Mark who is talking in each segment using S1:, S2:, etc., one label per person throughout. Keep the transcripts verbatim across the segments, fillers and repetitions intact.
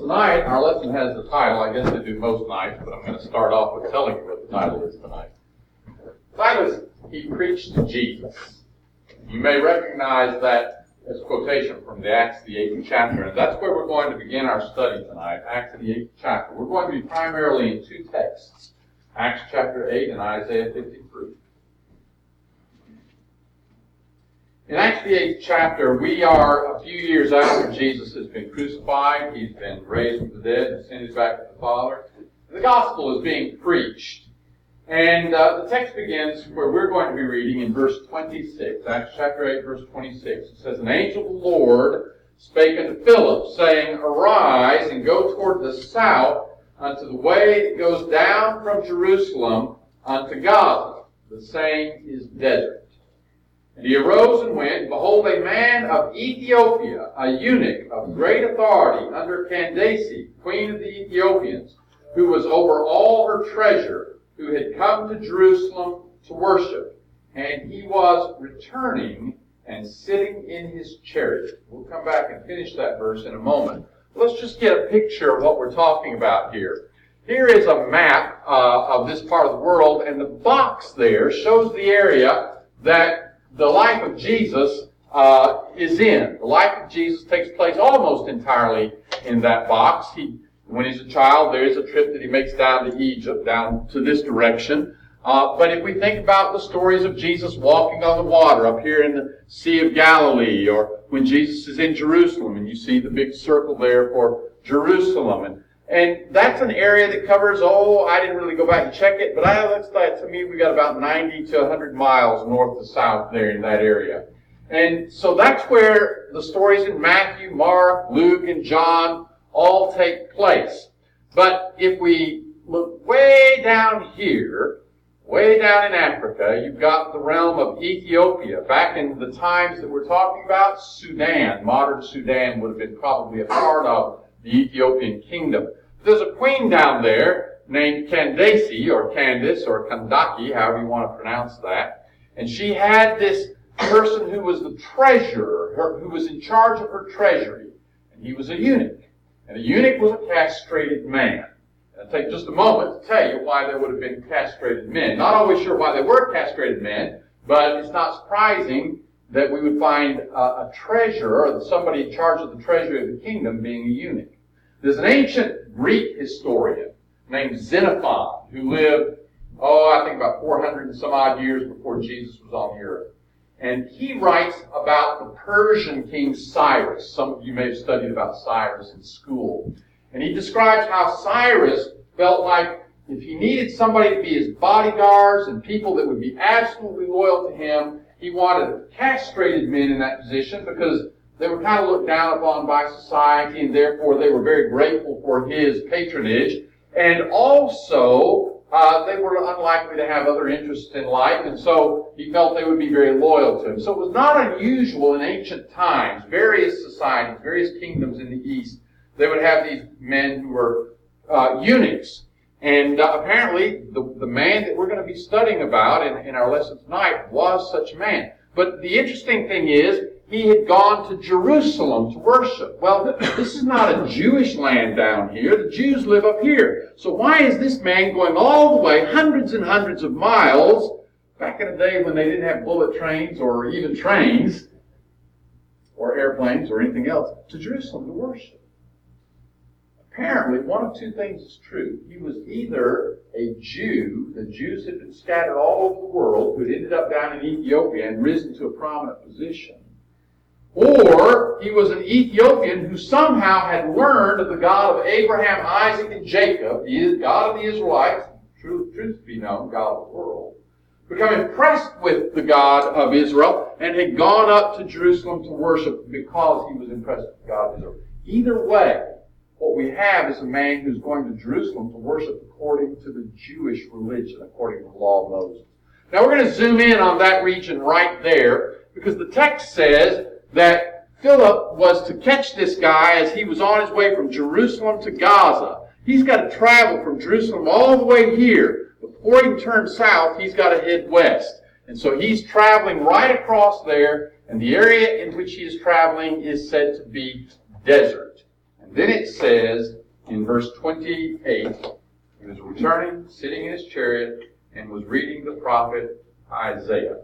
S1: tonight, our lesson has the title. I guess I do most nights, but I'm going to start off with telling you what the title is tonight. The title is, He Preached to Jesus. You may recognize that as a quotation from the Acts, the eighth chapter, and that's where we're going to begin our study tonight, Acts, the eighth chapter. We're going to be primarily in two texts, Acts chapter eight and Isaiah fifty-three. In Acts, the eighth chapter, we are a few years after Jesus has been crucified. He's been raised from the dead and ascended back to the Father. The gospel is being preached. And uh, the text begins where we're going to be reading in verse twenty-six. Acts chapter eight, verse twenty-six. It says, An angel of the Lord spake unto Philip, saying, Arise and go toward the south unto the way that goes down from Jerusalem unto Gaza. The same is desert. And he arose and went, and behold, a man of Ethiopia, a eunuch of great authority under Candace, queen of the Ethiopians, who was over all her treasure, who had come to Jerusalem to worship. And he was returning and sitting in his chariot. We'll come back and finish that verse in a moment. Let's just get a picture of what we're talking about here. Here is a map uh, of this part of the world, and the box there shows the area that the life of Jesus uh, is in. The life of Jesus takes place almost entirely in that box. He, when he's a child, there is a trip that he makes down to Egypt, down to this direction. Uh, but if we think about the stories of Jesus walking on the water up here in the Sea of Galilee, or when Jesus is in Jerusalem, and you see the big circle there for Jerusalem, and And that's an area that covers, oh, I didn't really go back and check it, but I looks like to me we got about ninety to one hundred miles north to south there in that area. And so that's where the stories in Matthew, Mark, Luke, and John all take place. But if we look way down here, way down in Africa, you've got the realm of Ethiopia. Back in the times that we're talking about, Sudan, modern Sudan would have been probably a part of the Ethiopian kingdom. There's a queen down there named Candace, or Candace, or Kandaki, however you want to pronounce that. And she had this person who was the treasurer, her, who was in charge of her treasury. And he was a eunuch. And a eunuch was a castrated man. And I'll take just a moment to tell you why there would have been castrated men. Not always sure why they were castrated men, but it's not surprising that we would find a, a treasurer, or somebody in charge of the treasury of the kingdom, being a eunuch. There's an ancient Greek historian named Xenophon who lived, oh, I think about four hundred and some odd years before Jesus was on the earth. And he writes about the Persian king Cyrus. Some of you may have studied about Cyrus in school. And he describes how Cyrus felt like if he needed somebody to be his bodyguards and people that would be absolutely loyal to him, he wanted castrated men in that position because they were kind of looked down upon by society, and therefore they were very grateful for his patronage. And also, uh, they were unlikely to have other interests in life, and so he felt they would be very loyal to him. So it was not unusual in ancient times, various societies, various kingdoms in the East, they would have these men who were uh, eunuchs. And uh, apparently, the, the man that we're going to be studying about in, in our lesson tonight was such a man. But the interesting thing is, he had gone to Jerusalem to worship. Well, this is not a Jewish land down here. The Jews live up here. So why is this man going all the way, hundreds and hundreds of miles, back in a day when they didn't have bullet trains or even trains, or airplanes or anything else, to Jerusalem to worship? Apparently, one of two things is true. He was either a Jew, the Jews had been scattered all over the world, who had ended up down in Ethiopia and risen to a prominent position, or he was an Ethiopian who somehow had learned of the God of Abraham, Isaac, and Jacob, the God of the Israelites, truth, truth to be known, God of the world, become impressed with the God of Israel and had gone up to Jerusalem to worship because he was impressed with the God of Israel. Either way, what we have is a man who's going to Jerusalem to worship according to the Jewish religion, according to the law of Moses. Now we're going to zoom in on that region right there, because the text says that Philip was to catch this guy as he was on his way from Jerusalem to Gaza. He's got to travel from Jerusalem all the way here. Before he can turn south, he's got to head west. And so he's traveling right across there, and the area in which he is traveling is said to be desert. And then it says in verse twenty-eight, he was returning, sitting in his chariot, and was reading the prophet Isaiah.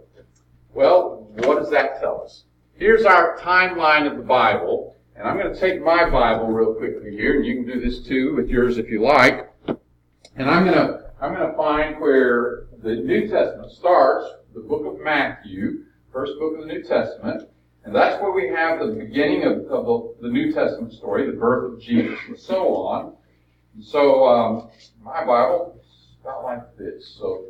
S1: Well, what does that tell us? Here's our timeline of the Bible, and I'm going to take my Bible real quickly here, and you can do this too with yours if you like. And I'm going to I'm going to find where the New Testament starts, the book of Matthew, first book of the New Testament, and that's where we have the beginning of, of the New Testament story, the birth of Jesus, and so on. And so um, my Bible is about like this. So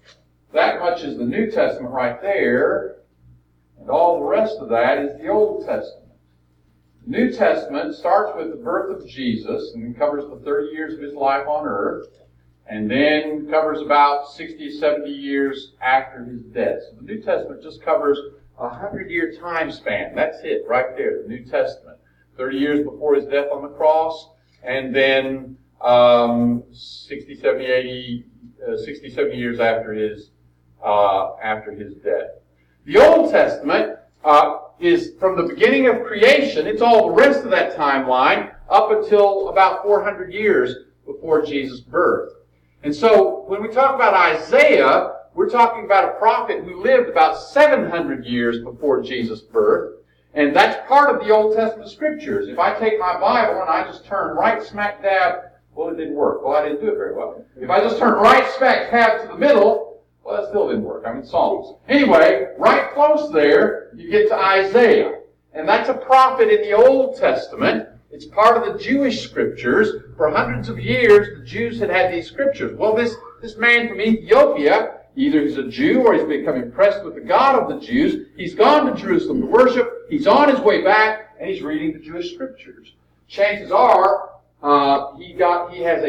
S1: that much is the New Testament right there, and all the rest of that is the Old Testament. The New Testament starts with the birth of Jesus and covers the thirty years of his life on earth, and then covers about sixty, seventy years after his death. So the New Testament just covers a hundred-year time span. That's it right there, the New Testament. thirty years before his death on the cross, and then um, sixty, seventy, eighty, uh, sixty, seventy years after his uh, after his death. The Old Testament uh, is from the beginning of creation. It's all the rest of that timeline up until about four hundred years before Jesus' birth. And so when we talk about Isaiah, we're talking about a prophet who lived about seven hundred years before Jesus' birth. And that's part of the Old Testament scriptures. If I take my Bible and I just turn right smack dab, well, it didn't work. Well, I didn't do it very well. If I just turn right smack dab to the middle, well, that still didn't work. I mean, Psalms. Anyway, right close there, you get to Isaiah. And that's a prophet in the Old Testament. It's part of the Jewish scriptures. For hundreds of years, the Jews had had these scriptures. Well, this, this man from Ethiopia, either he's a Jew or he's become impressed with the God of the Jews. He's gone to Jerusalem to worship. He's on his way back, and he's reading the Jewish scriptures. Chances are, uh, he got he has a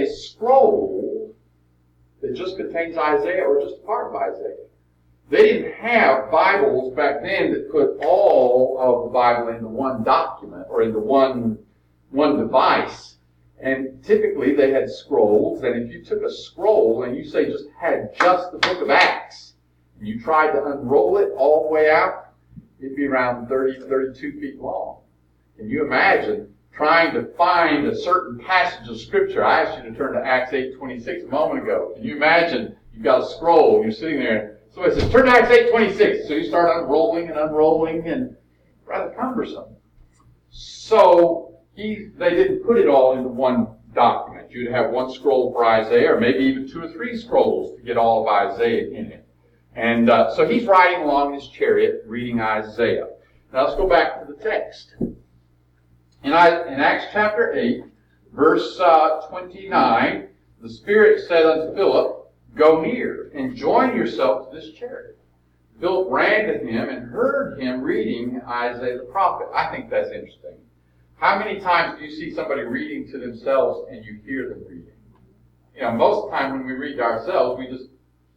S1: scroll that just contains Isaiah or just a part of Isaiah. They didn't have Bibles back then that put all of the Bible into one document or into one, one device. And typically they had scrolls, and if you took a scroll and you say just had just the book of Acts, and you tried to unroll it all the way out, it'd be around thirty, thirty-two feet long. Can you imagine trying to find a certain passage of Scripture? I asked you to turn to Acts eight twenty-six a moment ago. Can you imagine you've got a scroll, and you're sitting there, and somebody says, turn to Acts eight twenty-six. So you start unrolling and unrolling, and rather cumbersome. So He, they didn't put it all into one document. You'd have one scroll for Isaiah, or maybe even two or three scrolls to get all of Isaiah in it. And uh, so he's riding along in his chariot, reading Isaiah. Now let's go back to the text. In, I, in Acts chapter eight, verse uh, twenty-nine, the Spirit said unto Philip, go near, and join yourself to this chariot. Philip ran to him and heard him reading Isaiah the prophet. I think that's interesting. How many times do you see somebody reading to themselves and you hear them reading? You know, most of the time when we read to ourselves, we just,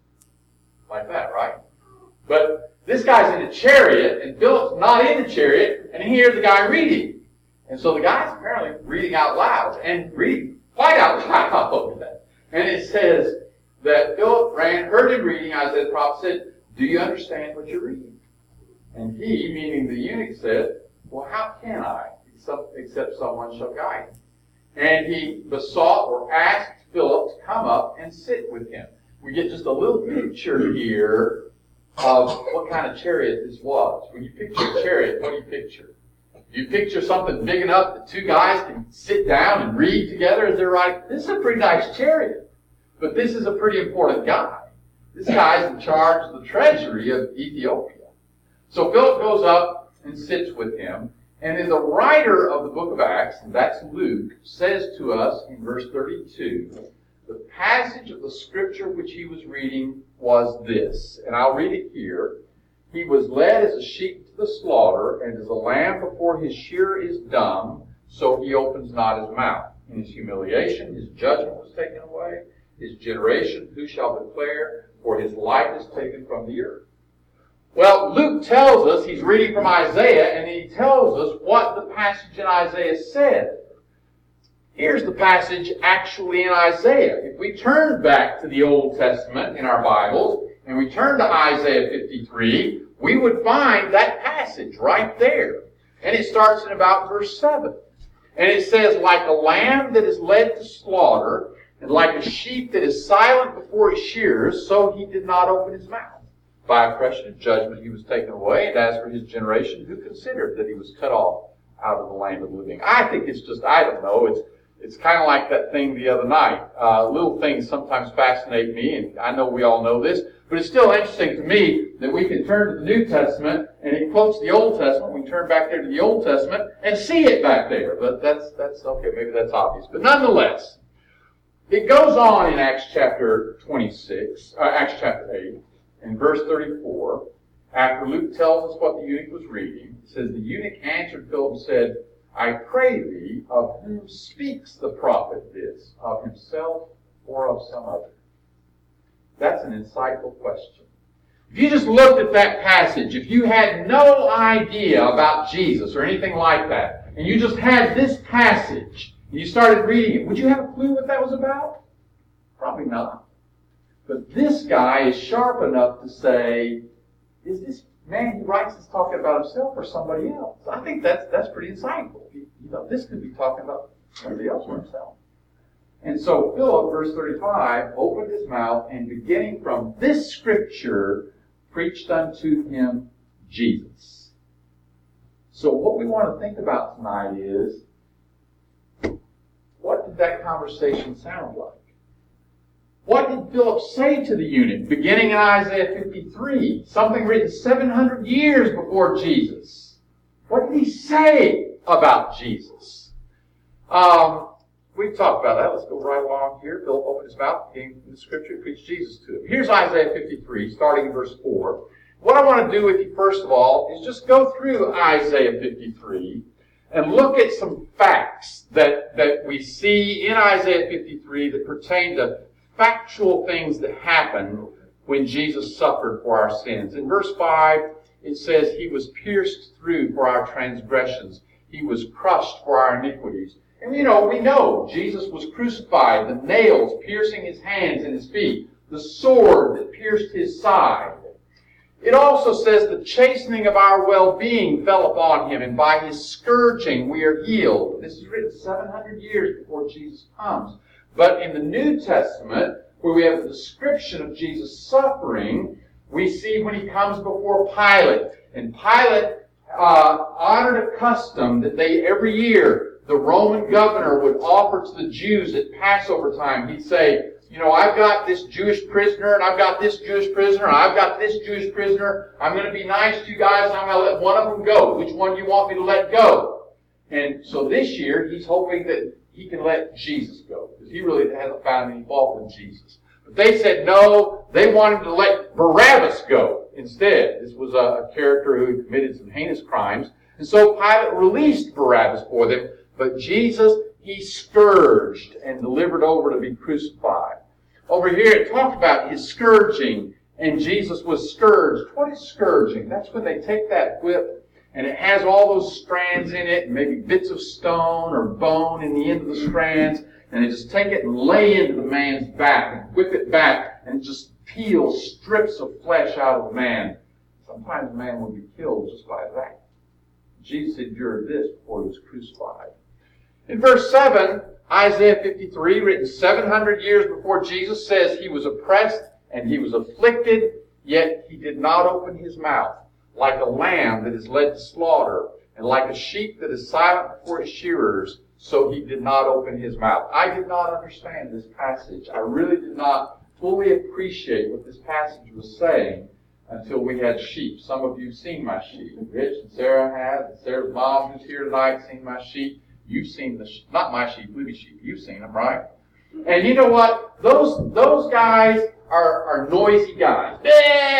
S1: like that, right? But this guy's in a chariot, and Philip's not in the chariot, and he hears the guy reading. And so the guy's apparently reading out loud, and reading quite out loud. And it says that Philip ran, heard him reading, Isaiah the prophet said, do you understand what you're reading? And he, meaning the eunuch, said, well, how can I? Except someone shall guide him. And he besought or asked Philip to come up and sit with him. We get just a little picture here of what kind of chariot this was. When you picture a chariot, what do you picture? Do you picture something big enough that two guys can sit down and read together as they're riding? This is a pretty nice chariot. But this is a pretty important guy. This guy's in charge of the treasury of Ethiopia. So Philip goes up and sits with him. And then the writer of the book of Acts, and that's Luke, says to us in verse thirty-two, the passage of the scripture which he was reading was this. And I'll read it here. He was led as a sheep to the slaughter, and as a lamb before his shearer is dumb, so he opens not his mouth. In his humiliation, his judgment was taken away. His generation, who shall declare? For his life is taken from the earth. Well, Luke tells us, he's reading from Isaiah, and he tells us what the passage in Isaiah said. Here's the passage actually in Isaiah. If we turn back to the Old Testament in our Bibles, and we turn to Isaiah fifty-three, we would find that passage right there. And it starts in about verse seven. And it says, like a lamb that is led to slaughter, and like a sheep that is silent before its shearers, so he did not open his mouth. By oppression and judgment he was taken away, and as for his generation, who considered that he was cut off out of the land of the living? I think it's just, I don't know, it's it's kind of like that thing the other night. Uh, little things sometimes fascinate me, and I know we all know this, but it's still interesting to me that we can turn to the New Testament, and it quotes the Old Testament. We can turn back there to the Old Testament and see it back there. But that's, that's okay, maybe that's obvious. But nonetheless, it goes on in Acts chapter twenty-six, uh, Acts chapter eight, in verse thirty-four, after Luke tells us what the eunuch was reading. It says, the eunuch answered Philip and said, I pray thee, of whom speaks the prophet this, of himself or of some other? That's an insightful question. If you just looked at that passage, if you had no idea about Jesus or anything like that, and you just had this passage, and you started reading it, would you have a clue what that was about? Probably not. But this guy is sharp enough to say, is this man who writes this talking about himself or somebody else? I think that's that's pretty insightful. You know, this could be talking about somebody else or himself. And so Philip, verse thirty-five, opened his mouth, and beginning from this scripture, preached unto him Jesus. So what we want to think about tonight is, what did that conversation sound like? What did Philip say to the eunuch, beginning in Isaiah fifty-three, something written seven hundred years before Jesus? What did he say about Jesus? Um... We've talked about that. Let's go right along here. Philip opened his mouth, beginning from the scripture, and preached Jesus to him. Here's Isaiah fifty-three, starting in verse four. What I want to do with you, first of all, is just go through Isaiah fifty-three and look at some facts that, that we see in Isaiah fifty-three that pertain to factual things that happened when Jesus suffered for our sins. In verse five, it says, he was pierced through for our transgressions. He was crushed for our iniquities. And you know, we know Jesus was crucified, the nails piercing his hands and his feet, the sword that pierced his side. It also says the chastening of our well-being fell upon him, and by his scourging we are healed. This is written seven hundred years before Jesus comes. But in the New Testament, where we have the description of Jesus' suffering, we see when he comes before Pilate. And Pilate uh, honored a custom that they every year, the Roman governor would offer to the Jews at Passover time. He'd say, you know, I've got this Jewish prisoner, and I've got this Jewish prisoner, and I've got this Jewish prisoner. I'm going to be nice to you guys, and I'm going to let one of them go. Which one do you want me to let go? And so this year, he's hoping that he can let Jesus go, because he really hasn't found any fault with Jesus. But they said no, they wanted to let Barabbas go instead. This was a, a character who had committed some heinous crimes. And so Pilate released Barabbas for them. But Jesus, he scourged and delivered over to be crucified. Over here it talked about his scourging, and Jesus was scourged. What is scourging? That's when they take that whip, and it has all those strands in it, and maybe bits of stone or bone in the end of the strands, and they just take it and lay into the man's back, and whip it back, and just peel strips of flesh out of the man. Sometimes a man would be killed just by that. Jesus endured this before he was crucified. In verse seven, Isaiah fifty-three, written seven hundred years before Jesus, says he was oppressed and he was afflicted, yet he did not open his mouth. Like a lamb that is led to slaughter, and like a sheep that is silent before its shearers, so he did not open his mouth. I did not understand this passage. I really did not fully appreciate what this passage was saying until we had sheep. Some of you have seen my sheep. Rich and Sarah have, and Sarah's mom who's here tonight seen my sheep. You've seen the, not my sheep, Libby's sheep. You've seen them, right? And you know what? Those those guys are, are noisy guys. Bah,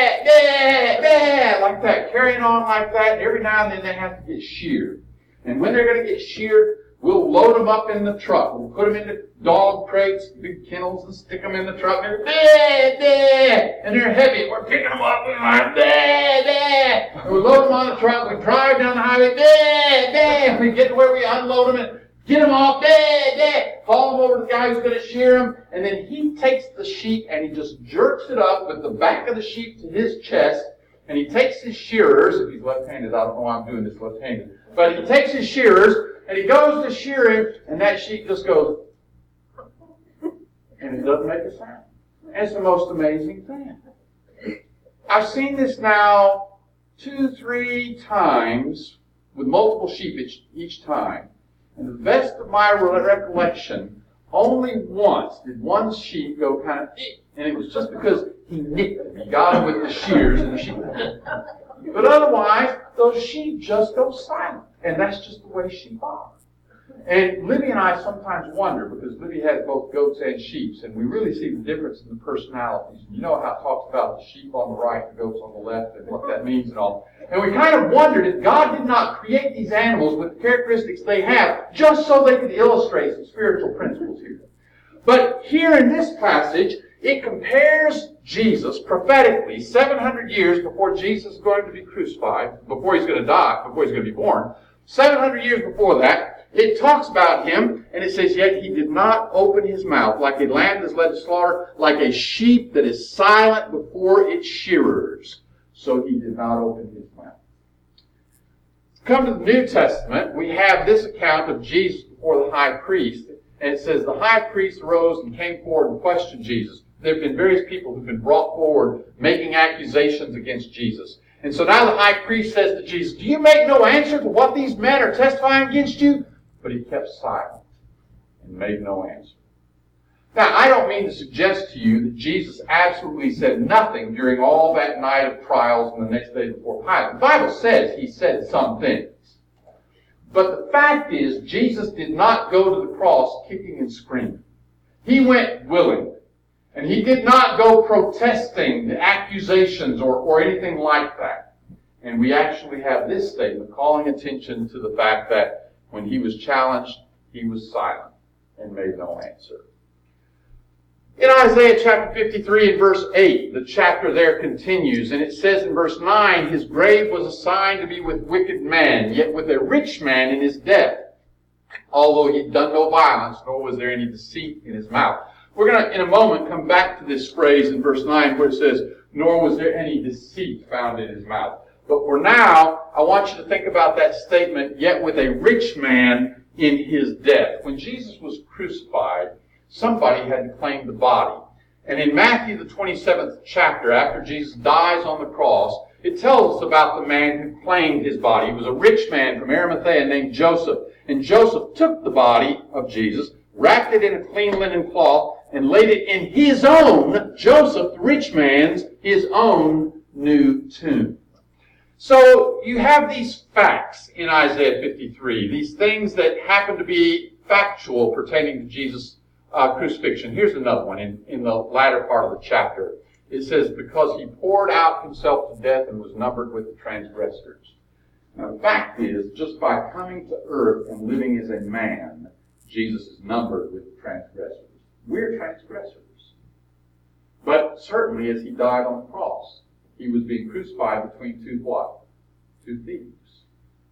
S1: bah, bah, like that, carrying on like that. And every now and then they have to get sheared. And when they're going to get sheared, we'll load them up in the truck. We'll put them into dog crates, big kennels, and stick them in the truck. And they're, bah, bah, and they're heavy. We're picking them up and like, bah, bah. And we load them on the truck. We drive down the highway, bah, bah. And we get to where we unload them and get them off, bah, bah. Haul them over to the guy who's going to shear them. And then he takes the sheep and he just jerks it up with the back of the sheep to his chest. And he takes his shearers, if he's left-handed, I don't know why I'm doing this left-handed. But he takes his shearers, and he goes to shear him, and that sheep just goes, and it doesn't make a sound. And it's the most amazing thing. I've seen this now two, three times with multiple sheep each, each time. And to the best of my recollection, only once did one sheep go kind of, and it was just because he nicked him. He got him with the shears, and the sheep. But otherwise, those sheep just go silent. And that's just the way sheep are. And Libby and I sometimes wonder, because Libby has both goats and sheep, and we really see the difference in the personalities. You know how it talks about the sheep on the right, the goats on the left, and what that means and all. And we kind of wondered if God did not create these animals with the characteristics they have just so they could illustrate some spiritual principles here. But here in this passage, it compares Jesus prophetically seven hundred years before Jesus is going to be crucified, before he's going to die, before he's going to be born. seven hundred years before that, it talks about him, and it says, yet he did not open his mouth, like a lamb that is led to slaughter, like a sheep that is silent before its shearers. So he did not open his mouth. Come to the New Testament, we have this account of Jesus before the high priest. And it says, the high priest arose and came forward and questioned Jesus. There have been various people who've been brought forward making accusations against Jesus. And so now the high priest says to Jesus, do you make no answer to what these men are testifying against you? But he kept silent and made no answer. Now, I don't mean to suggest to you that Jesus absolutely said nothing during all that night of trials and the next day before Pilate. The Bible says he said some things. But the fact is, Jesus did not go to the cross kicking and screaming. He went willingly. And he did not go protesting the accusations or, or anything like that. And we actually have this statement calling attention to the fact that when he was challenged, he was silent and made no answer. In Isaiah chapter fifty-three and verse eight, the chapter there continues, and it says in verse nine, his grave was assigned to be with wicked men, yet with a rich man in his death, although he'd done no violence, nor was there any deceit in his mouth. We're going to, in a moment, come back to this phrase in verse nine where it says, nor was there any deceit found in his mouth. But for now, I want you to think about that statement, yet with a rich man in his death. When Jesus was crucified, somebody had to claim the body. And in Matthew, the twenty-seventh chapter, after Jesus dies on the cross, it tells us about the man who claimed his body. He was a rich man from Arimathea named Joseph. And Joseph took the body of Jesus, wrapped it in a clean linen cloth, and laid it in his own, Joseph, the rich man's, his own new tomb. So you have these facts in Isaiah fifty-three, these things that happen to be factual pertaining to Jesus' uh, crucifixion. Here's another one in, in the latter part of the chapter. It says, because he poured out himself to death and was numbered with the transgressors. Now the fact is, just by coming to earth and living as a man, Jesus is numbered with the transgressors. We're transgressors. But certainly as he died on the cross, he was being crucified between two what? Two thieves.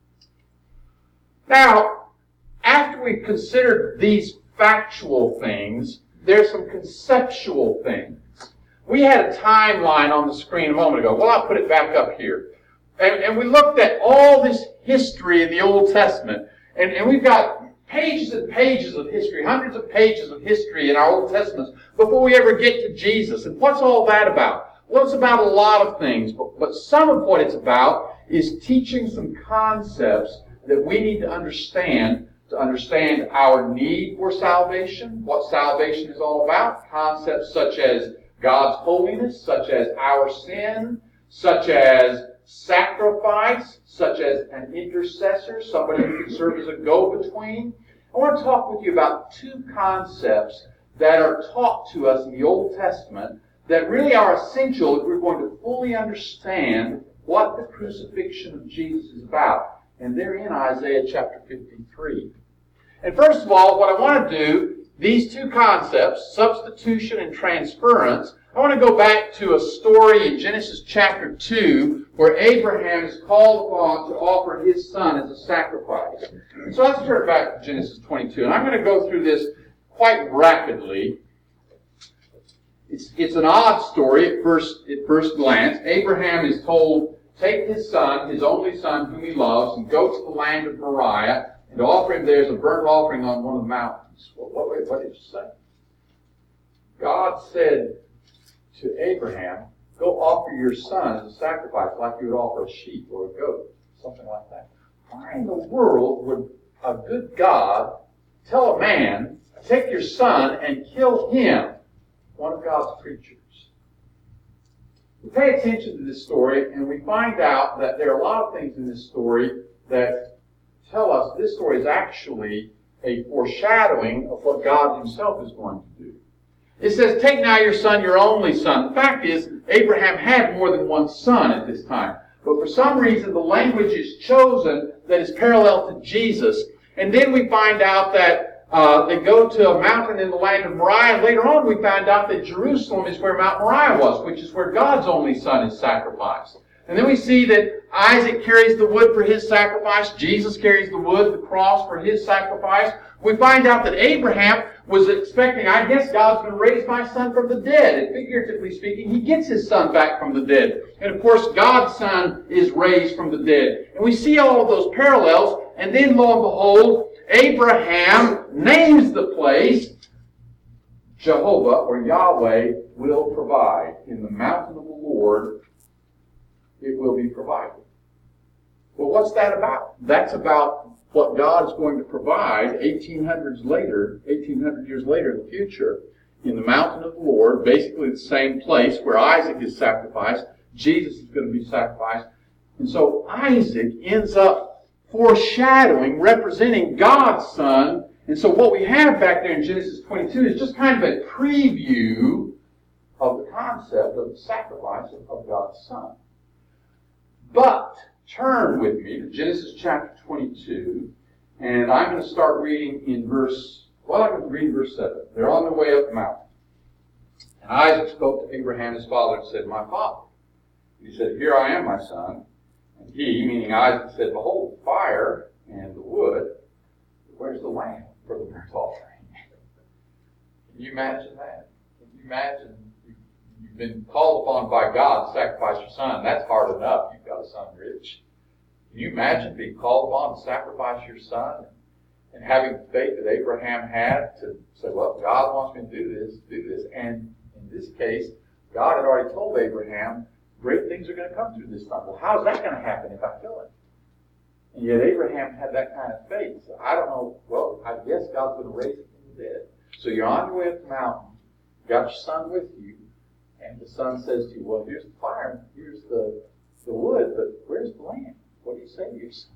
S1: Now, after we've considered these factual things, there's some conceptual things. We had a timeline on the screen a moment ago. Well, I'll put it back up here. And, and we looked at all this history in the Old Testament. And, and we've got pages and pages of history, hundreds of pages of history in our Old Testaments before we ever get to Jesus. And what's all that about? Well, it's about a lot of things, but, but some of what it's about is teaching some concepts that we need to understand to understand our need for salvation, what salvation is all about, concepts such as God's holiness, such as our sin, such as sacrifice, such as an intercessor, somebody who can serve as a go-between. I want to talk with you about two concepts that are taught to us in the Old Testament that really are essential if we're going to fully understand what the crucifixion of Jesus is about. And they're in Isaiah chapter fifty-three. And first of all, what I want to do, these two concepts, substitution and transference, I want to go back to a story in Genesis chapter two where Abraham is called upon to offer his son as a sacrifice. And so let's turn back to Genesis twenty-two. And I'm going to go through this quite rapidly. It's, it's an odd story at first, at first glance. Abraham is told take his son, his only son whom he loves, and go to the land of Moriah and offer him there as a burnt offering on one of the mountains. Well, what, wait, what did you say? God said to Abraham, go offer your son as a sacrifice like you would offer a sheep or a goat, something like that. Why in the world would a good God tell a man, take your son and kill him, one of God's creatures? We pay attention to this story and we find out that there are a lot of things in this story that tell us this story is actually a foreshadowing of what God himself is going to do. It says, take now your son, your only son. The fact is, Abraham had more than one son at this time. But for some reason, the language is chosen that is parallel to Jesus. And then we find out that uh, they go to a mountain in the land of Moriah. And later on, we find out that Jerusalem is where Mount Moriah was, which is where God's only son is sacrificed. And then we see that Isaac carries the wood for his sacrifice. Jesus carries the wood, the cross, for his sacrifice. We find out that Abraham was expecting, I guess God's going to raise my son from the dead. And figuratively speaking, he gets his son back from the dead. And of course, God's son is raised from the dead. And we see all of those parallels. And then, lo and behold, Abraham names the place Jehovah, or Yahweh, will provide. In the mountain of the Lord, it will be provided. Well, what's that about? That's about what God is going to provide eighteen hundreds later, eighteen hundred years later in the future, in the mountain of the Lord, basically the same place where Isaac is sacrificed. Jesus is going to be sacrificed. And so Isaac ends up foreshadowing, representing God's son. And so what we have back there in Genesis twenty-two is just kind of a preview of the concept of the sacrifice of God's son. But turn with me to Genesis chapter twenty-two, and I'm going to start reading in verse, well, I'm going to read verse seven. They're on their way up the mountain. And Isaac spoke to Abraham his father and said, my father. He said, here I am, my son. And he, meaning Isaac, said, behold, the fire and the wood, where's the lamb for the burnt offering? Can you imagine that? Can you imagine you've been called upon by God to sacrifice your son? That's hard enough. You've got a son rich. Can you imagine being called upon to sacrifice your son and having the faith that Abraham had to say, well, God wants me to do this, do this. And in this case, God had already told Abraham, great things are going to come through this son. Well, how's that going to happen if I kill him? And yet Abraham had that kind of faith. So I don't know, well, I guess God's going to raise him from the dead. So you're on your way up the mountain, you got your son with you, and the son says to you, well, here's the fire, here's the, the wood, but where's the lamb? What do you say to your son?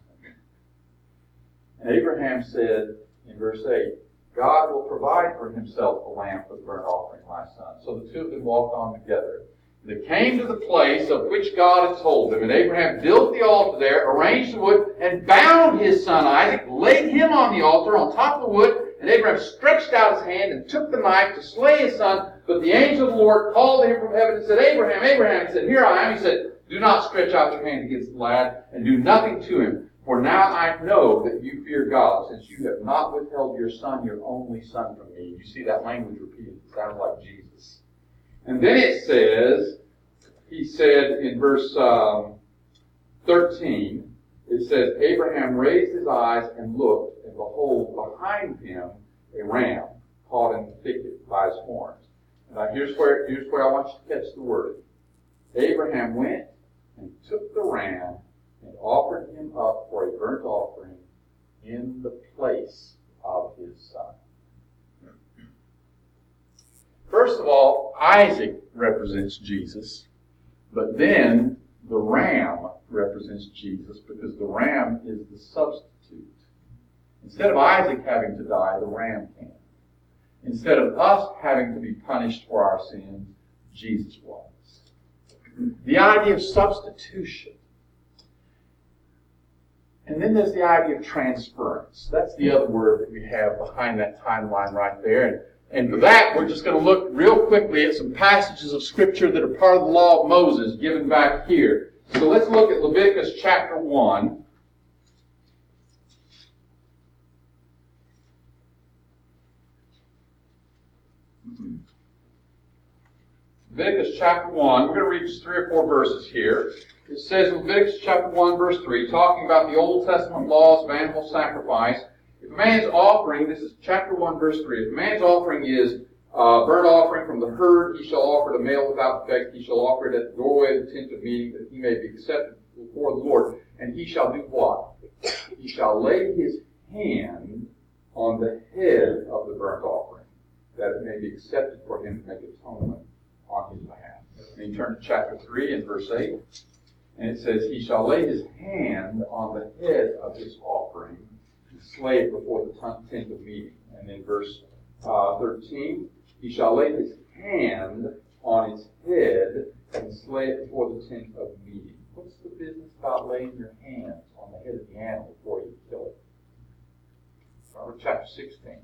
S1: And Abraham said in verse eight, God will provide for himself a lamb for the burnt offering, my son. So the two of them walked on together. They came to the place of which God had told them, and Abraham built the altar there, arranged the wood, and bound his son Isaac, laid him on the altar on top of the wood, and Abraham stretched out his hand and took the knife to slay his son. But the angel of the Lord called to him from heaven and said, Abraham, Abraham. He said, here I am. He said, do not stretch out your hand against the lad, and do nothing to him. For now I know that you fear God, since you have not withheld your son, your only son, from me. You see that language repeated. It sounds like Jesus. And then it says, he said in verse um, thirteen, it says, Abraham raised his eyes and looked, and behold, behind him a ram caught in the thicket by his horns. Now here's where, here's where I want you to catch the word. Abraham went and took the ram and offered him up for a burnt offering in the place of his son. First of all, Isaac represents Jesus, but then the ram represents Jesus because the ram is the substitute. Instead of Isaac having to die, the ram can. Instead of us having to be punished for our sins, Jesus was. The idea of substitution. And then there's the idea of transference. That's the other word that we have behind that timeline right there. And, and for that, we're just going to look real quickly at some passages of Scripture that are part of the law of Moses given back here. So let's look at Leviticus chapter one. Leviticus chapter one. We're going to read just three or four verses here. It says in Leviticus chapter one, verse three, talking about the Old Testament laws of animal sacrifice. If a man's offering, this is chapter one, verse three, if a man's offering is uh, burnt offering from the herd, he shall offer it a male without defect. He shall offer it at the doorway of the tent of meeting, that he may be accepted before the Lord. And he shall do what? He shall lay his hand on the head of the burnt offering, that it may be accepted for him to make atonement on his behalf. And you turn to chapter three and verse eight, and it says, he shall lay his hand on the head of his offering and slay it before the tent of meeting. And then verse uh, thirteen, he shall lay his hand on its head and slay it before the tent of meeting. What's the business about laying your hands on the head of the animal before you kill it? Over chapter sixteen.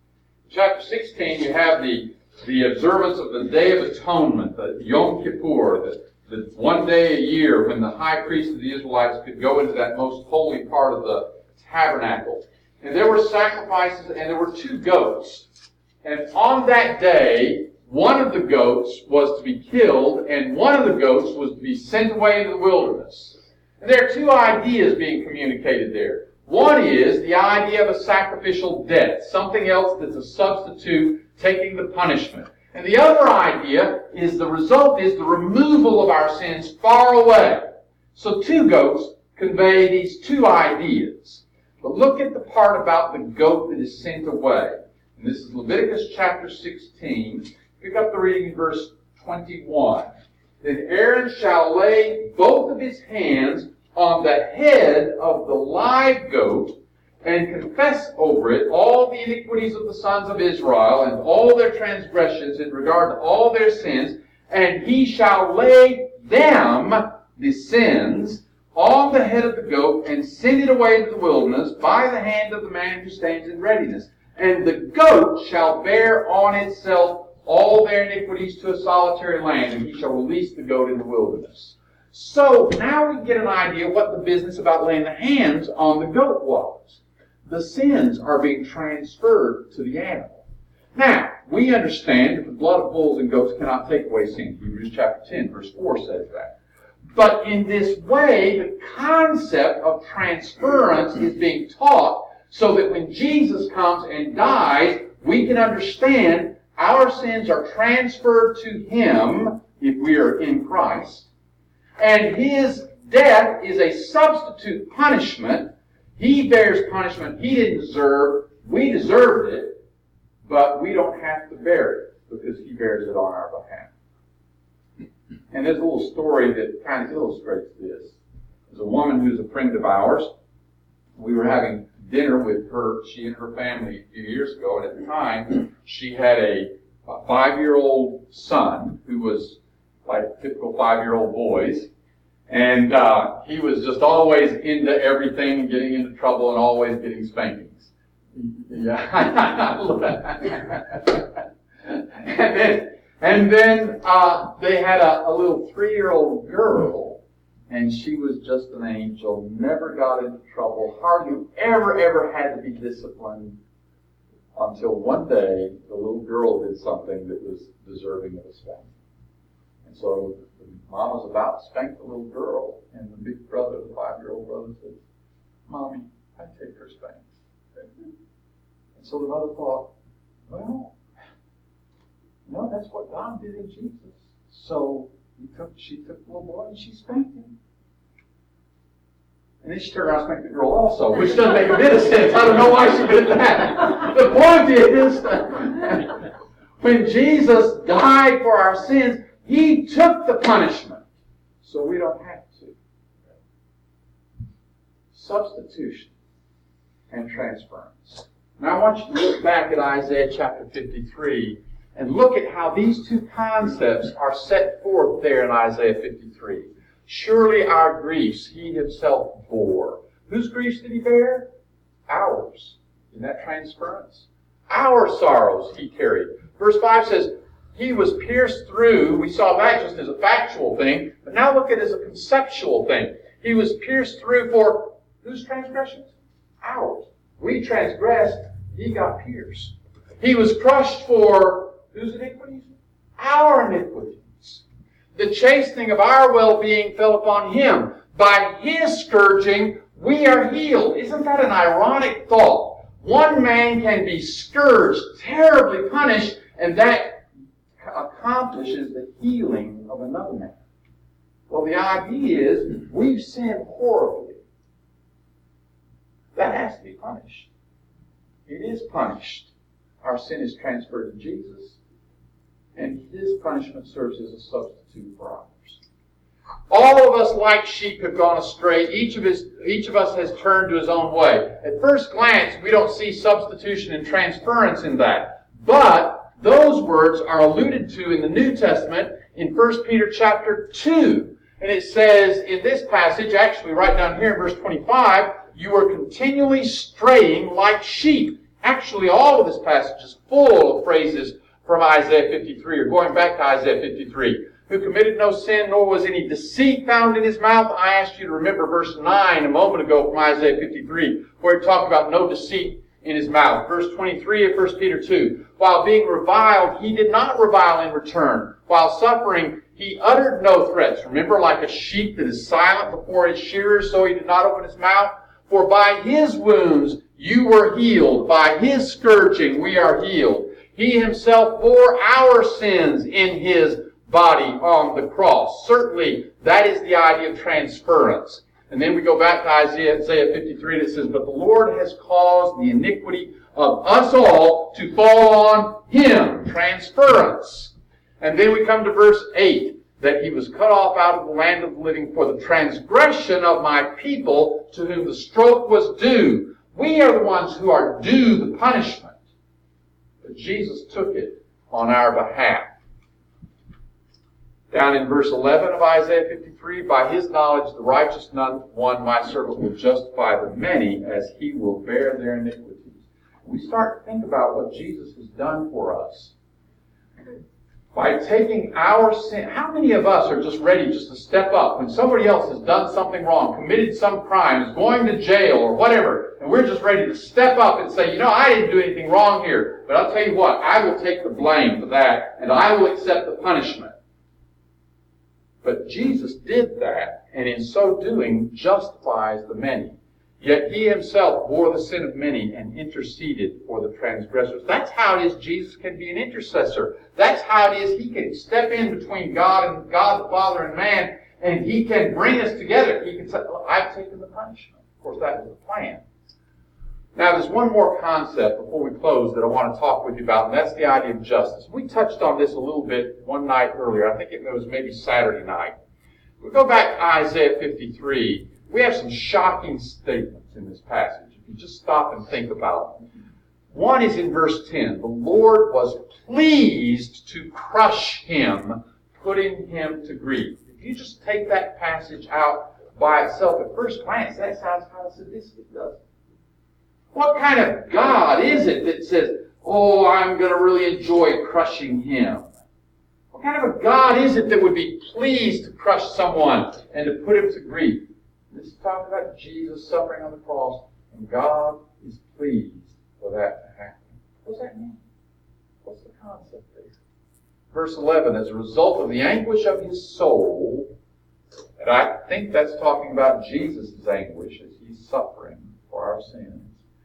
S1: In chapter sixteen, you have the, the observance of the Day of Atonement, the Yom Kippur, the, the one day a year when the high priest of the Israelites could go into that most holy part of the tabernacle. And there were sacrifices, and there were two goats. And on that day, one of the goats was to be killed, and one of the goats was to be sent away into the wilderness. And there are two ideas being communicated there. One is the idea of a sacrificial death, something else that's a substitute taking the punishment. And the other idea is the result is the removal of our sins far away. So two goats convey these two ideas. But look at the part about the goat that is sent away. And this is Leviticus chapter sixteen. Pick up the reading in verse twenty-one. Then Aaron shall lay both of his hands on the head of the live goat, and confess over it all the iniquities of the sons of Israel, and all their transgressions in regard to all their sins, and he shall lay them, the sins, on the head of the goat, and send it away into the wilderness by the hand of the man who stands in readiness. And the goat shall bear on itself all their iniquities to a solitary land, and he shall release the goat in the wilderness. So now we get an idea of what the business about laying the hands on the goat was. The sins are being transferred to the animal. Now, we understand that the blood of bulls and goats cannot take away sin. Hebrews chapter ten, verse four says that. But in this way, the concept of transference is being taught so that when Jesus comes and dies, we can understand our sins are transferred to Him if we are in Christ. And His death is a substitute punishment. He bears punishment He didn't deserve. We deserved it, but we don't have to bear it because He bears it on our behalf. And there's a little story that kind of illustrates this. There's a woman who's a friend of ours. We were having dinner with her, she and her family, a few years ago, and at the time, she had a, a five-year-old son who was like typical five-year-old boys. And uh, he was just always into everything, getting into trouble, and always getting spankings. Yeah. and then, and then uh, they had a, a little three-year-old girl, and she was just an angel, never got into trouble, hardly ever, ever had to be disciplined, until one day the little girl did something that was deserving of a spanking. And so the mom was about to spank the little girl, and the big brother, the five-year-old brother, said, "Mommy, I take her spanks." And so the mother thought, well, no, that's what God did in Jesus. So he took, she took the little boy and she spanked him. And then she turned around and spanked the girl also, which doesn't make a bit of sense. I don't know why she did that. The point is, when Jesus died for our sins, He took the punishment, so we don't have to. Substitution and transference. Now I want you to look back at Isaiah chapter fifty-three and look at how these two concepts are set forth there in Isaiah fifty-three. Surely our griefs He Himself bore. Whose griefs did He bear? Ours. Isn't that transference? Our sorrows He carried. Verse five says, He was pierced through. We saw that just as a factual thing, but now look at it as a conceptual thing. He was pierced through for whose transgressions? Ours. We transgressed, He got pierced. He was crushed for whose iniquities? Our iniquities. The chastening of our well-being fell upon him. By his scourging, we are healed. Isn't that an ironic thought? One man can be scourged, terribly punished, and that accomplishes the healing of another man. Well, the idea is we've sinned horribly. That has to be punished. It is punished. Our sin is transferred to Jesus, and his punishment serves as a substitute for ours. All of us, like sheep, have gone astray. Each of us, each of us has turned to his own way. At first glance, we don't see substitution and transference in that. But those words are alluded to in the New Testament in First Peter chapter two. And it says in this passage, actually right down here in verse twenty-five, you are continually straying like sheep. Actually, all of this passage is full of phrases from Isaiah fifty-three, or going back to Isaiah fifty-three. Who committed no sin, nor was any deceit found in his mouth. I asked you to remember verse nine a moment ago from Isaiah fifty-three, where he talked about no deceit in his mouth. Verse twenty-three of First Peter two. While being reviled, he did not revile in return. While suffering, he uttered no threats. Remember, like a sheep that is silent before his shearers, so he did not open his mouth. For by his wounds you were healed. By his scourging we are healed. He himself bore our sins in his body on the cross. Certainly, that is the idea of transference. And then we go back to Isaiah, Isaiah fifty-three that says, but the Lord has caused the iniquity of us all to fall on him. Transference. And then we come to verse eight, that he was cut off out of the land of the living for the transgression of my people to whom the stroke was due. We are the ones who are due the punishment. But Jesus took it on our behalf. Down in verse eleven of Isaiah fifty-three, by his knowledge the righteous one, my servant, will justify the many as he will bear their iniquities. We start to think about what Jesus has done for us. By taking our sin, how many of us are just ready just to step up when somebody else has done something wrong, committed some crime, is going to jail or whatever, and we're just ready to step up and say, you know, I didn't do anything wrong here, but I'll tell you what, I will take the blame for that, and I will accept the punishment. But Jesus did that, and in so doing justifies the many. Yet he himself bore the sin of many and interceded for the transgressors. That's how it is Jesus can be an intercessor. That's how it is he can step in between God and God the Father and man, and he can bring us together. He can say, I've taken the punishment. Of course, that was the plan. Now, there's one more concept before we close that I want to talk with you about, and that's the idea of justice. We touched on this a little bit one night earlier. I think it was maybe Saturday night. We go back to Isaiah fifty-three. We have some shocking statements in this passage, if you just stop and think about them. One is in verse ten. The Lord was pleased to crush him, putting him to grief. If you just take that passage out by itself, at first glance, that sounds kind of sadistic, doesn't it? What kind of God is it that says, oh, I'm going to really enjoy crushing him? What kind of a God is it that would be pleased to crush someone and to put him to grief? This is talking about Jesus suffering on the cross, and God is pleased for that to happen. What does that mean? What's the concept there? Verse eleven, as a result of the anguish of his soul, and I think that's talking about Jesus' anguish as he's suffering for our sins.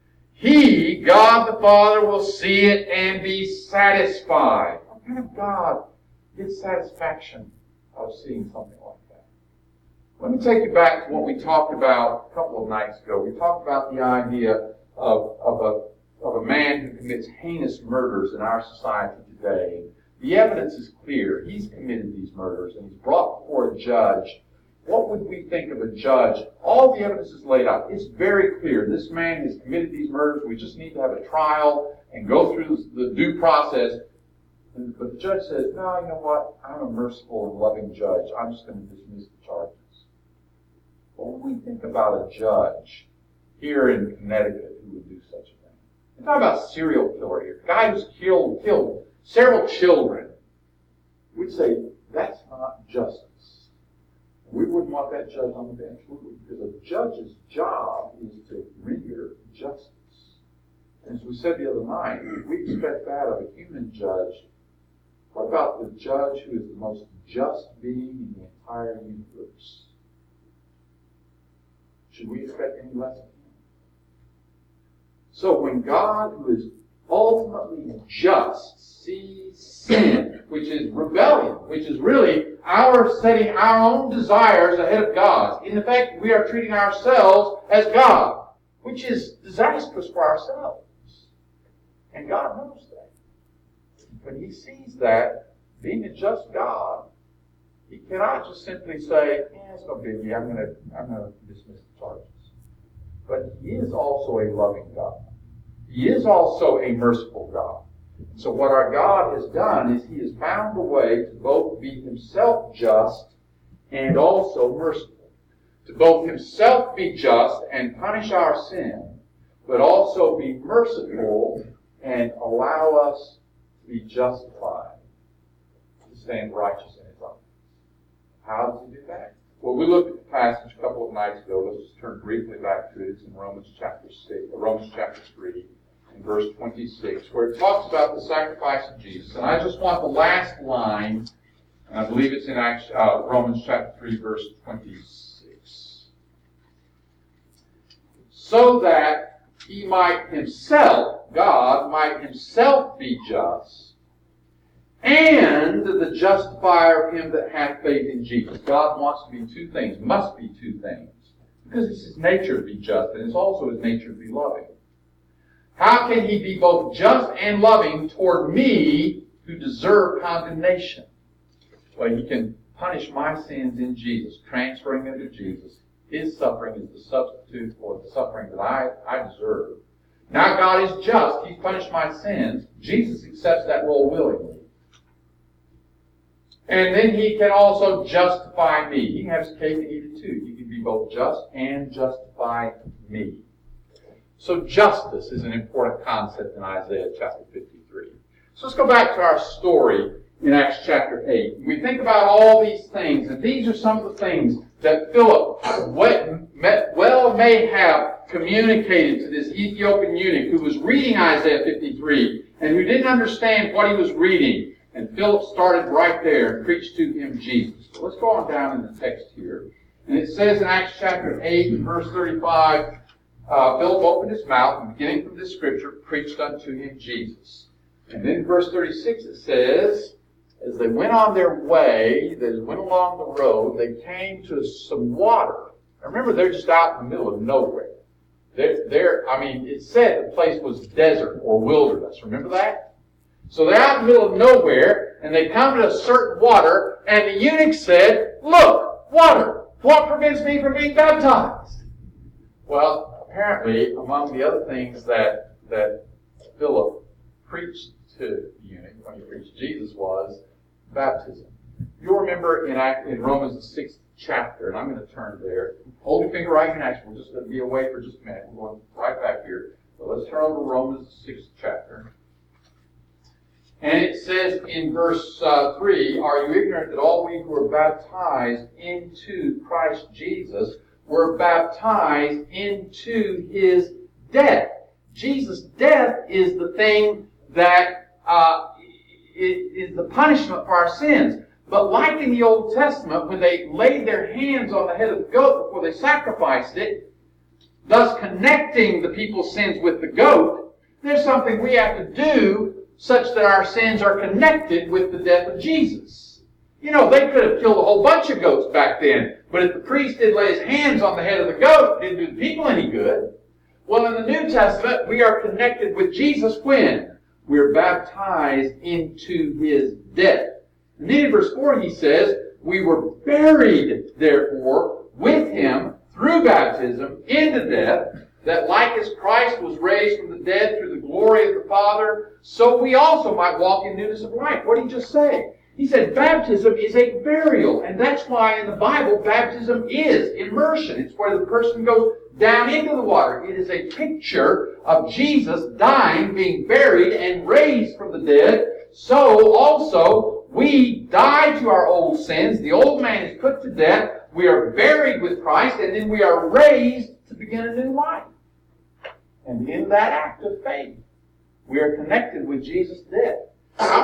S1: He, God the Father, will see it and be satisfied. What kind of God gets satisfaction out of seeing something like that? Let me take you back to what we talked about a couple of nights ago. We talked about the idea of, of, a, of a man who commits heinous murders in our society today. The evidence is clear. He's committed these murders and he's brought before a judge. What would we think of a judge? All the evidence is laid out. It's very clear. This man has committed these murders. We just need to have a trial and go through the due process. But the judge says, no, you know what? I'm a merciful and loving judge. I'm just going to dismiss the charges. What would we think about a judge here in Connecticut who would do such a thing? We're talking about a serial killer here. A guy who's killed, killed several children. We'd say, that's not justice. We wouldn't want that judge on the bench, would we? Because a judge's job is to render justice. And as we said the other night, if we expect that of a human judge, What about the judge who is the most just being in the entire universe? Should we expect any less of him? So when God, who is ultimately just, sees sin, which is rebellion, which is really our setting our own desires ahead of God's. In effect, we are treating ourselves as God, which is disastrous for ourselves. And God knows that. When he sees that, being a just God, he cannot just simply say, yeah, it's no biggie, I'm going to I'm going to dismiss the charges. But he is also a loving God. He is also a merciful God. So what our God has done is he has found a way to both be himself just and also merciful. To both himself be just and punish our sin, but also be merciful and allow us to be justified, to stand righteous in his eyes. How does he do that? Well, we looked at the passage a couple of nights ago. Let's just turn briefly back to it. It's in Romans chapter six, Romans chapter three. In verse twenty-six, where it talks about the sacrifice of Jesus. And I just want the last line, and I believe it's in Acts, uh, Romans chapter three, verse twenty-six. So that he might himself, God, might himself be just, and the justifier of him that hath faith in Jesus. God wants to be two things, must be two things, because it's his nature to be just, and it's also his nature to be loving. How can he be both just and loving toward me who deserve condemnation? Well, he can punish my sins in Jesus, transferring them to Jesus. His suffering is the substitute for the suffering that I, I deserve. Now God is just. He's punished my sins. Jesus accepts that role willingly. And then he can also justify me. He can have his cake and eat it too. He can be both just and justify me. So justice is an important concept in Isaiah chapter fifty-three. So let's go back to our story in Acts chapter eight. We think about all these things, and these are some of the things that Philip well may have communicated to this Ethiopian eunuch who was reading Isaiah fifty-three and who didn't understand what he was reading. And Philip started right there and preached to him Jesus. So let's go on down in the text here. And it says in Acts chapter eight, verse thirty-five, Uh, Philip opened his mouth, and beginning from this scripture, preached unto him Jesus. And then in verse thirty-six it says, as they went on their way, they went along the road, they came to some water. Now remember, they're just out in the middle of nowhere. They're, they're, I mean, it said the place was desert or wilderness. Remember that? So they're out in the middle of nowhere, and they come to a certain water, and the eunuch said, look, water, what prevents me from being baptized? Well, apparently, among the other things that that Philip preached to the eunuch when he preached Jesus was baptism. You'll remember in, in Romans the sixth chapter, and I'm going to turn there. Hold your finger right in action. We're just going to be away for just a minute. We're going right back here. So let's turn over to Romans the sixth chapter. And it says in verse uh, three, are you ignorant that all we who are baptized into Christ Jesus were baptized into his death? Jesus' death is the thing that uh, is the punishment for our sins. But like in the Old Testament, when they laid their hands on the head of the goat before they sacrificed it, thus connecting the people's sins with the goat, there's something we have to do such that our sins are connected with the death of Jesus. You know, they could have killed a whole bunch of goats back then, but if the priest did lay his hands on the head of the goat, it didn't do the people any good. Well, in the New Testament, we are connected with Jesus when? We're baptized into his death. And then in verse four he says, we were buried, therefore, with him through baptism into death, that like as Christ was raised from the dead through the glory of the Father, so we also might walk in newness of life. What did he just say? He said baptism is a burial, and that's why in the Bible baptism is immersion. It's where the person goes down into the water. It is a picture of Jesus dying, being buried, and raised from the dead. So also we die to our old sins. The old man is put to death. We are buried with Christ, and then we are raised to begin a new life. And in that act of faith, we are connected with Jesus' death. Our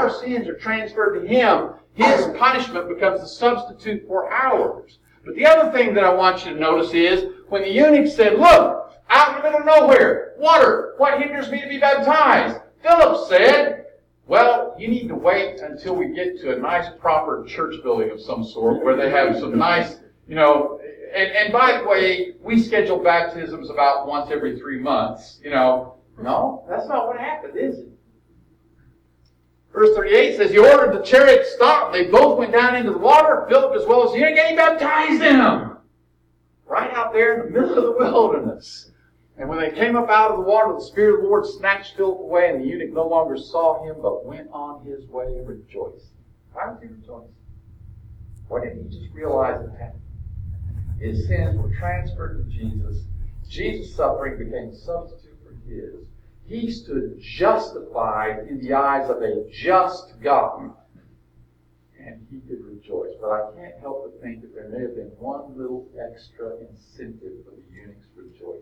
S1: our sins are transferred to him, his punishment becomes the substitute for ours. But the other thing that I want you to notice is, when the eunuch said, look, out in the middle of nowhere, water, what hinders me to be baptized? Philip said, well, you need to wait until we get to a nice proper church building of some sort where they have some nice, you know, and, and by the way, we schedule baptisms about once every three months, you know. No, that's not what happened, is it? Verse thirty-eight says, he ordered the chariot to stop. They both went down into the water, Philip as well as the eunuch, and he baptized them. Right out there in the middle of the wilderness. And when they came up out of the water, the Spirit of the Lord snatched Philip away, and the eunuch no longer saw him, but went on his way rejoicing. Why was he rejoicing? Why didn't he just realize it happened? His sins were transferred to Jesus. Jesus' suffering became a substitute for his. He stood justified in the eyes of a just God. And he could rejoice. But I can't help but think that there may have been one little extra incentive for the eunuch's rejoicing.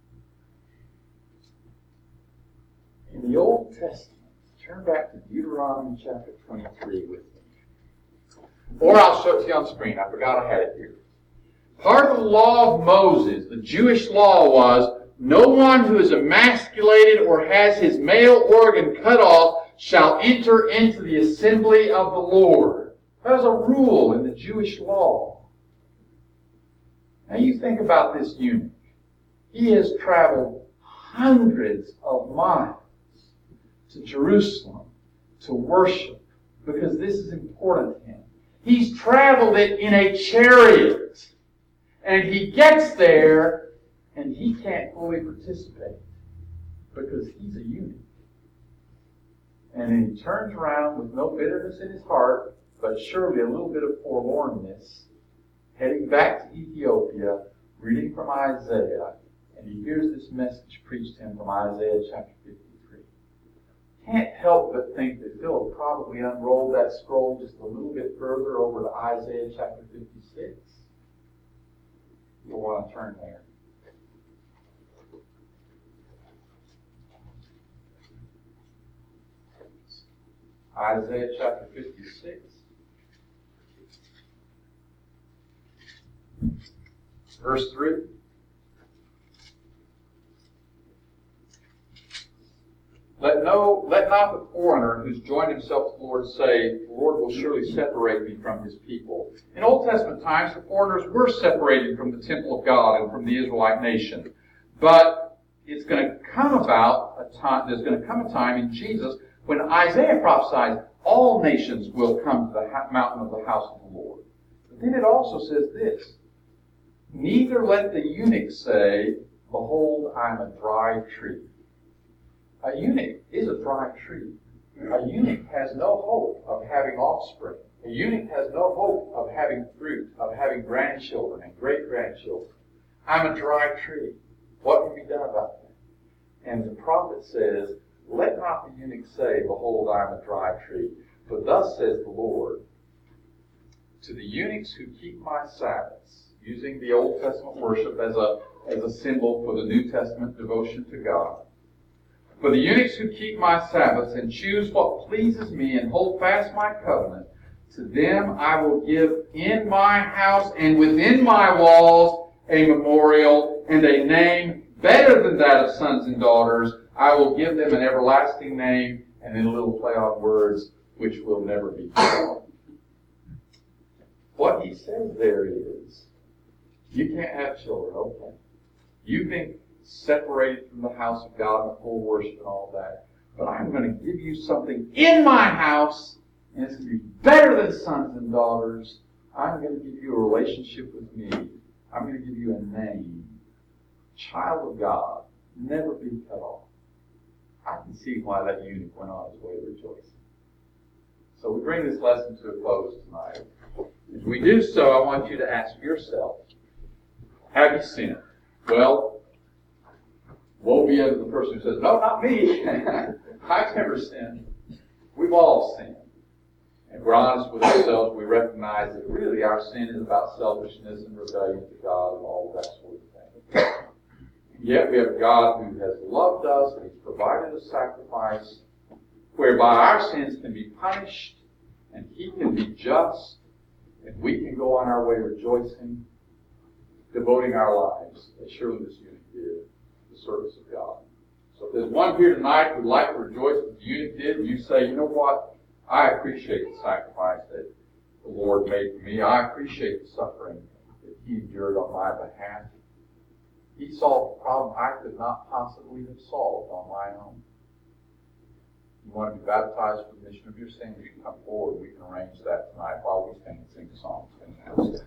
S1: In the Old Testament, turn back to Deuteronomy chapter twenty-three with me. Or I'll show it to you on screen. I forgot I had it here. Part of the law of Moses, the Jewish law, was no one who is emasculated or has his male organ cut off shall enter into the assembly of the Lord. That was a rule in the Jewish law. Now you think about this eunuch. He has traveled hundreds of miles to Jerusalem to worship because this is important to him. He's traveled it in a chariot. And he gets there and he can't fully participate because he's a eunuch. And then he turns around with no bitterness in his heart, but surely a little bit of forlornness, heading back to Ethiopia, reading from Isaiah, and he hears this message preached to him from Isaiah chapter fifty-three. Can't help but think that Philip probably unrolled that scroll just a little bit further over to Isaiah chapter fifty-six. You'll want to turn there. Isaiah chapter fifty-six. Verse three. Let no, let not the foreigner who's joined himself to the Lord say, the Lord will surely separate me from his people. In Old Testament times, the foreigners were separated from the temple of God and from the Israelite nation. But it's going to come about a time, there's going to come a time in Jesus when Isaiah prophesied all nations will come to the mountain of the house of the Lord. But then it also says this, neither let the eunuch say, behold, I am a dry tree. A eunuch is a dry tree. A eunuch has no hope of having offspring. A eunuch has no hope of having fruit, of having grandchildren and great-grandchildren. I'm a dry tree. What can be done about that? And the prophet says, let not the eunuch say, behold, I am a dry tree. But thus says the Lord, to the eunuchs who keep my Sabbaths, using the Old Testament worship as a, as a symbol for the New Testament devotion to God, for the eunuchs who keep my Sabbaths and choose what pleases me and hold fast my covenant, to them I will give in my house and within my walls a memorial and a name better than that of sons and daughters. I will give them an everlasting name, and then a little play on words, which will never be forgotten. What he says there is, you can't have children, okay. You've been separated from the house of God and the full worship and all that. But I'm going to give you something in my house, and it's going to be better than sons and daughters. I'm going to give you a relationship with me. I'm going to give you a name. Child of God, never be cut off. I can see why that eunuch went on his way rejoicing. So we bring this lesson to a close tonight. As we do so, I want you to ask yourself, have you sinned? Well, woe be unto the person who says, no, not me. I've never sinned. We've all sinned. And if we're honest with ourselves, we recognize that really our sin is about selfishness and rebellion to God and all that sort of thing. Yet we have a God who has loved us and He's provided a sacrifice whereby our sins can be punished and He can be just, and we can go on our way rejoicing, devoting our lives, as surely this eunuch did, to the service of God. So if there's one here tonight who'd like to rejoice as the eunuch did, and you say, you know what, I appreciate the sacrifice that the Lord made for me. I appreciate the suffering that He endured on my behalf. He solved the problem I could not possibly have solved on my own. You want to be baptized for the remission of your sins, you can come forward. We can arrange that tonight while we stand and sing the song.